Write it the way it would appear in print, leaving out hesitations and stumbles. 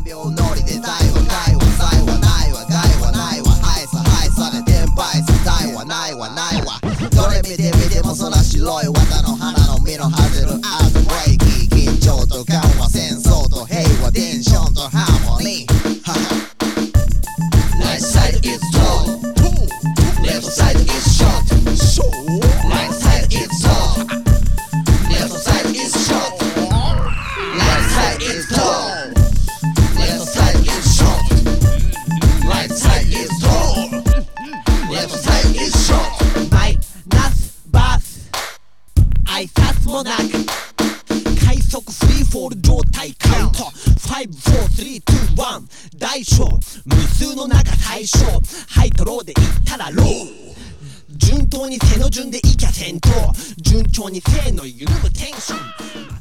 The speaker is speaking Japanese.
3秒乗りで大は害は罪はないわ害はないわはいさはいさで転売さ大はないわないわどれ見てみてもそら白い綿の花の実の外れるアートブレイキー緊張と緩和戦争と平和テンションとハーモニーRight side is tall Left side is short Right side is tall Left side is short Right side is tall Left side is short Right side is tall Left side is short マイナスバース挨拶もなく快速フリーフォール状態カウント54321大小無数の中最小ハイとローでいったらロー順当に背の順でいきゃ先頭順調に性の緩むテンション